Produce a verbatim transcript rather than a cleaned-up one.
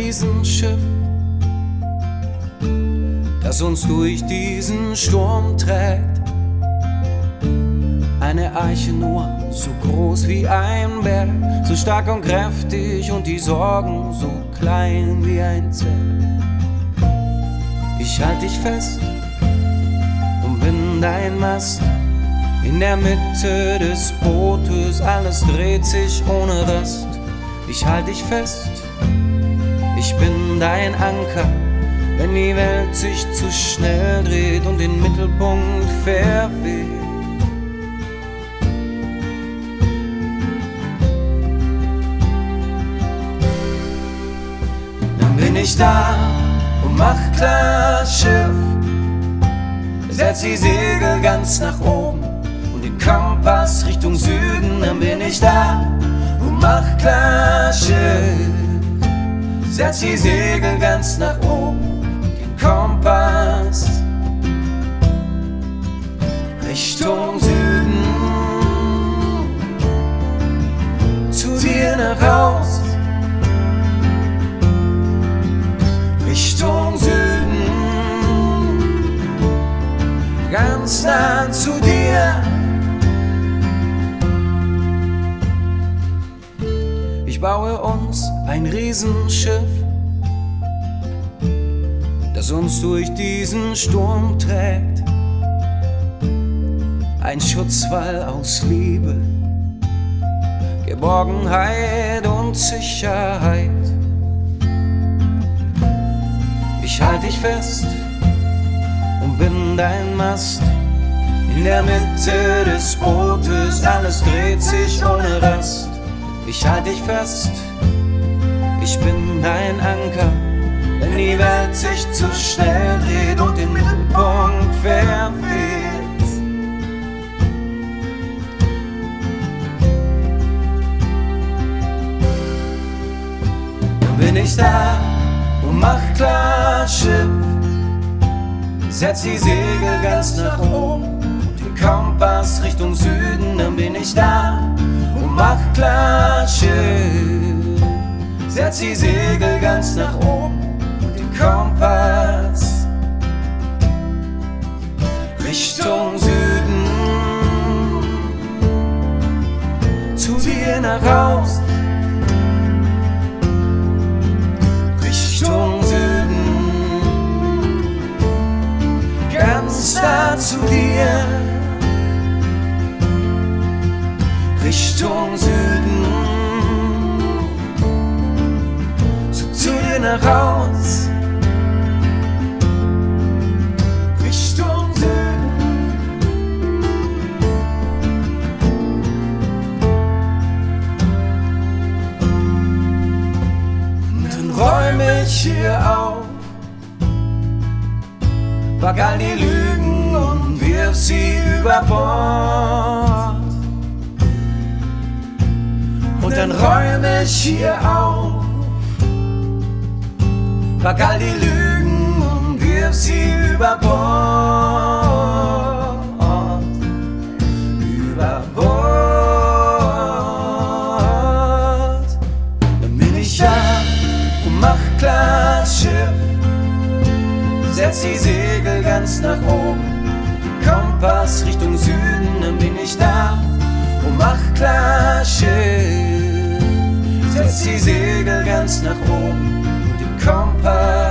Riesenschiff, das uns durch diesen Sturm trägt. Eine Eiche nur, so groß wie ein Berg, so stark und kräftig und die Sorgen so klein wie ein Zwerg. Ich halt dich fest und bin dein Mast. In der Mitte des Bootes, alles dreht sich ohne Rast. Ich halt dich fest, ich bin dein Anker, wenn die Welt sich zu schnell dreht und den Mittelpunkt verweht. Dann bin ich da und mach klar Schiff, setz die Segel ganz nach oben und den Kompass Richtung Süden. Dann bin ich da und mach klar Schiff, setz die Segel ganz nach oben und den Kompass Richtung Süden. Zu dir nach Haus, Richtung Süden, ganz nah zu dir. Ich baue uns ein Riesenschiff, das uns durch diesen Sturm trägt. Ein Schutzwall aus Liebe, Geborgenheit und Sicherheit. Ich halt dich fest und bin dein Mast. In der Mitte des Bootes, alles dreht sich ohne Rast. Ich halt dich fest, ich bin dein Anker, wenn die Welt sich zu schnell dreht und den Mittelpunkt verweht. Dann bin ich da und mach klar Schiff, setz die Segel ganz nach oben und den Kompass Richtung Süden. Dann bin ich da und mach klar Schiff, setz die Segel ganz nach oben und den Kompass Richtung Süden. Zu dir nach Haus, Richtung Süden, ganz nah zu dir. Richtung Süden, zu, zu dir nach Haus, Richtung Süden. Und dann räume ich hier auf, pack all die Lügen und wirf sie über Bord. Und dann räume ich hier auf, pack all die Lügen und wirf sie über Bord. Über Bord. Dann bin ich da und mach klar Schiff, setz die Segel ganz nach oben, den Kompass Richtung Süden. Dann bin ich da und mach klar Schiff, setz die Segel ganz nach oben und den Kompass